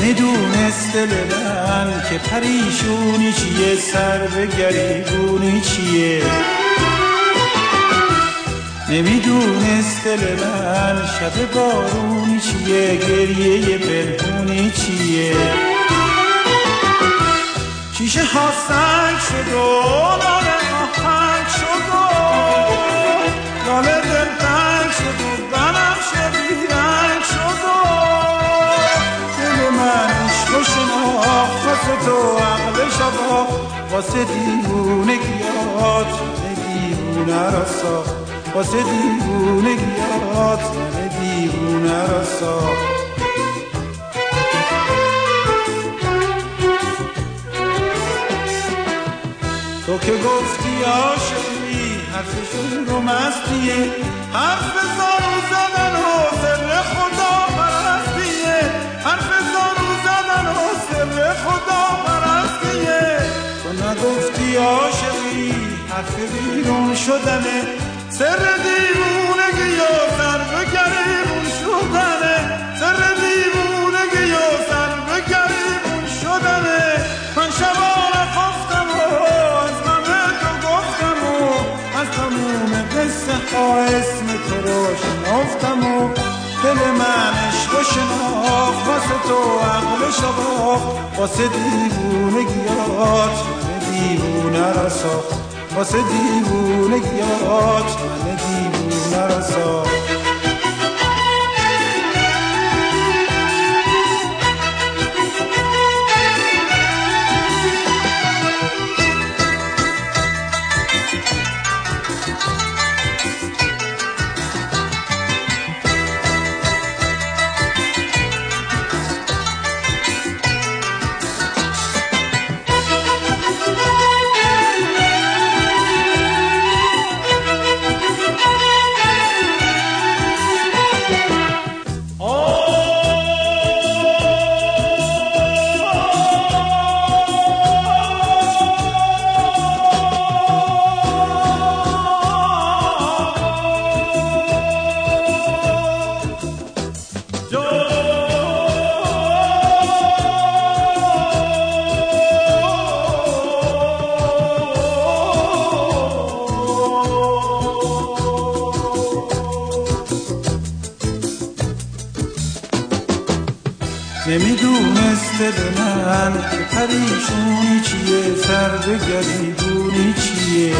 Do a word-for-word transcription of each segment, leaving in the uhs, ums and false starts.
نمیدونست دل من که پریشونی چیه، سر به گریبونی چیه. نمیدونست دل من شب بارونی چیه، گریه پنهونی چیه. شیشه ها سنگ شد و لاله آهنگ شد و لاله دل تنگ شد و بنم شبیه رنگ شد و دل من عشق و شناخت واسه تو عقل شبا، واسه دیوونگیات من دیوونه را ساخت، واسه دیوونگیات من دیوونه را ساخت. تو که گفتی عاشقی حرفشون رو مستیه، حرف زارو زدن و سر خدا پرستیه، حرف زارو زدن و سر خدا پرستیه. تو نگفتی عاشقی حرف بیرون شدنه، سر دیوونگی و سر به گریبون شدنه، سر دیوونگی و سر به گریبون شدنه. من شبانه خفتم و از همه تو گفتم و از تموم قصه ها اسم تو رو شنفتم و دل من عشق و شناخت واسه تو عقل شباخت، واسه دیوونگیات من دیوونه را ساخت، واسه دیوونگیات من دیوونه را ساخت. نمیدونست دل من که پریشونی چیه، سر به گریبونی چیه.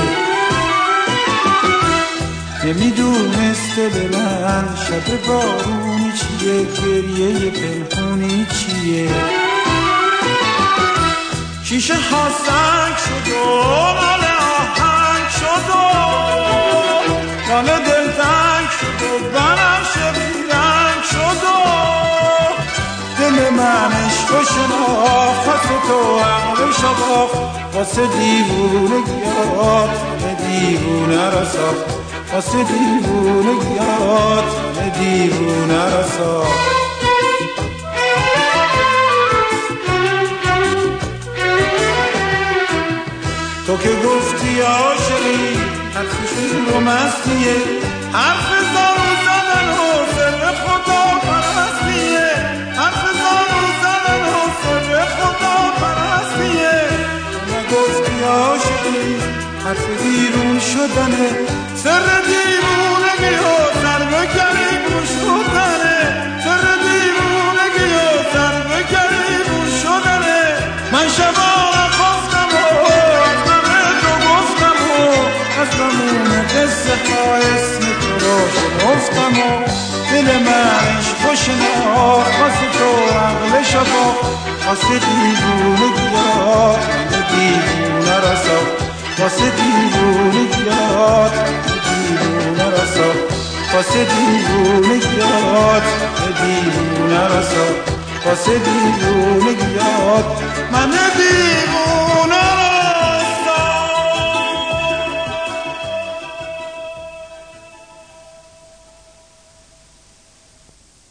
نمیدونست دل من شب بارونی چیه، گریه پنهونی چیه. شیشه ها سنگ شد و لاله آهنگ شد و لاله دل تنگ شد و بنم شبیه رنگ شد و دل من عشق و شناخت واسه تو عقل شباخت، واسه دیوونگیات من دیوونه را ساخت، واسه دیوونگیات من دیوونه را ساخت. تو که گفتی عاشقی حرفشون رو مستیه، حرف زارو زدن و سر خدا پرستیه، حرف زارو زدن و سر خدا پرستیه. تو نگفتی عاشقی حرف بیرون شدنه، سر دیوونگی و سر به گریبون شدنه، سر دیوونگی و سر به گریبون شدنه. من شبانه خفتم و از همه تو گفتم و از تموم قصه ها اسم تو رو شنفتم و دل من عشق و شناخت واسه تو عقل شباخت، واسه دیوونگیات من دیوونه را ساخت، واسه دیوونگیات من دیوونه را ساخت، واسه دیوونگیات من دیوونه را ساخت، واسه دیوونگیات من دیوونه